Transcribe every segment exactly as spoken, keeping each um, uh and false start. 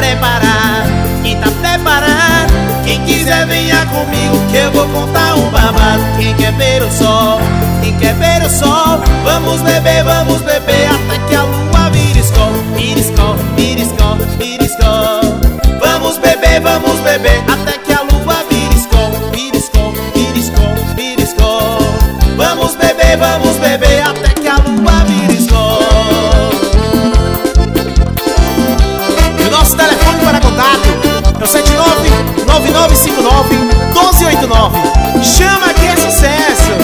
preparado? Quem tá preparado? Quem quiser venha comigo que eu vou contar um babado. Quem quer ver o sol? Quem quer ver o sol? Vamos beber, vamos beber até que a lua vire escol. Vire escol, vire escol, vire escol. Vamos beber, vamos beber até que a lua vire escol. Vire escol, vire escol, vire escol. Vamos beber, vamos beber até que a lua vire escol. E o nosso telefone para contato é o sete nove nove nove cinco nove um dois oito nove. Chama que é sucesso.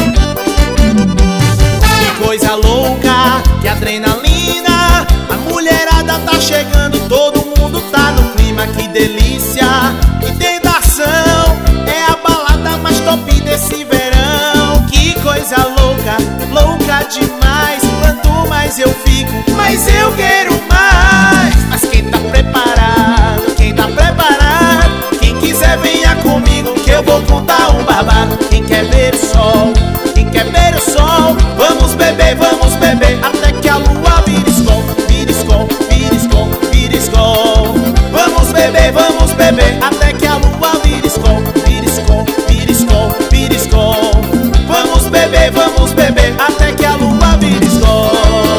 Que coisa louca, que adrenalina. A mulherada tá chegando, todo mundo tá no clima. Que delícia, que tentação. É a balada mais top desse verão. Que coisa louca, louca demais. Quanto mais eu fico, mais eu quero mais. Mas quem tá preparado? Quem tá preparado? Quem quiser venha comigo que eu vou contar um babado. Quem quer ver o sol? Quem quer ver o sol? Vamos beber, vamos beber até que a lua vire escol. Vire escol, vire escol, vire escol. Vamos beber, vamos beber até que a lua vire escol. Vire escol, vire escol, vire escol. Vamos beber, vamos beber até que a lua vire escol.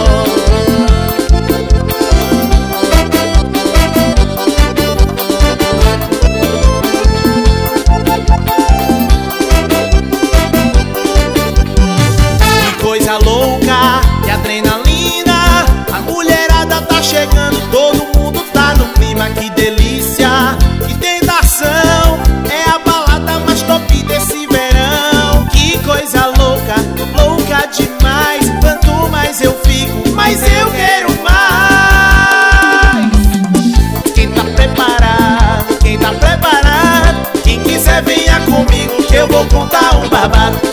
Coisa louca, que adrenalina. A mulherada tá chegando, todo mundo tá no clima. Que delícia, que tentação. É a balada mais top desse verão. Que coisa louca, louca demais. Quanto mais eu fico, mais eu quero mais. Quem tá preparado? Quem tá preparado? Quem quiser venha comigo que eu vou contar um babado.